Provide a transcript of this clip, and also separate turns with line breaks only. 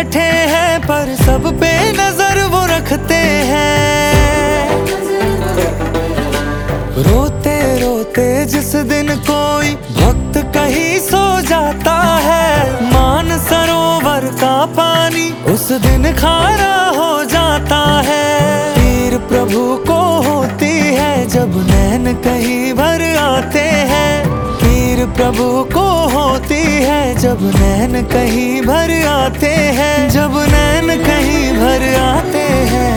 बैठे हैं पर सब पे नजर वो रखते हैं। रोते रोते जिस दिन कोई भक्त कहीं सो जाता है, मान सरोवर का पानी उस दिन खारा हो जाता है। पीर प्रभु को होती है जब नैन कहीं भर आते हैं, पीर प्रभु को होती है जब नैन कहीं भर आते हैं, जब नैन कहीं भर आते हैं।